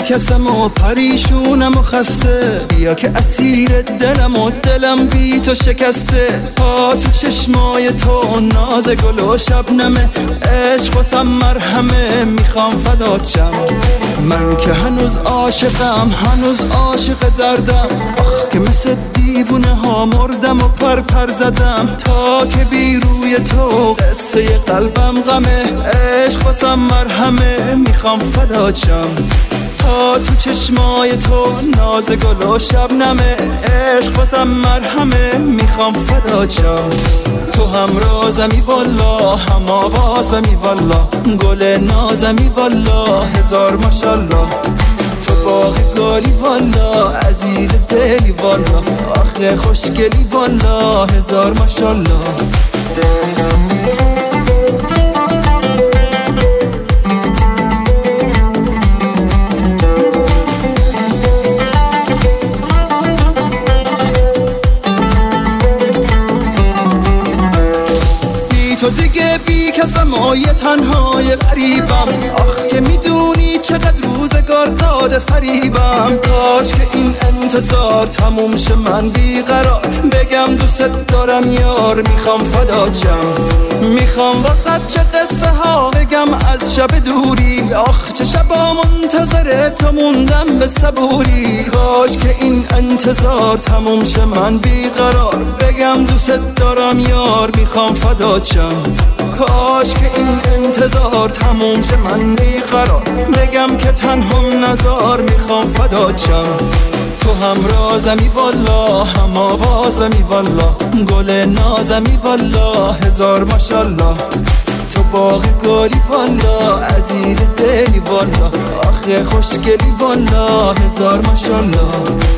کسم و پریشونم و خسته، بیا که اسیر دلم و دلم بی تو شکسته. ها تو چشمای تو ناز گل و شبنمه، عشق واسم مرهمه، میخوام فدات شم. من که هنوز عاشقم، هنوز عاشق دردم، آخ که مثل دیوونه ها مردم و پر زدم. تا که بی روی تو قصه قلبم غمه، عشق واسم مرهمه، میخوام فدات شم. تا تو چشمای تو ناز گل و شبنمه، عشق واسم مرهمه، میخوام فدات شم. تو هم رازمی والا، هم آوازمی والا، گل نازمی والا، هزار ماشالله. تو باغ گلی والا، عزیز دلی والا، آخه خوشگلی والا، هزار ماشالله. تو دیگه بی کسم و یه تنهای غریبم، آخ که میدونی چقدر روزگار داده فریبم. کاش که این انتظار تموم شه، من بیقرار بگم دوست دارم یار، میخوام فدات شم. میخوام واسه چه قصه ها بگم از شب دوری، آخ چه شبا منتظر تو موندم به صبوری. کاش که این انتظار تموم شه، من بیقرار بگم دوست دارم یار، میخوام فدات شم. کاش که این انتظار تموم شه، من بیقرار بگم که تنهام نزار، میخوام فدات شم. تو هم رازمی والا، هم آوازمی والا، گل نازمی والا، هزار ماشالله. تو باغ گلی والا، عزیز دلی والا، آخه خوشگلی والا، هزار ماشالله.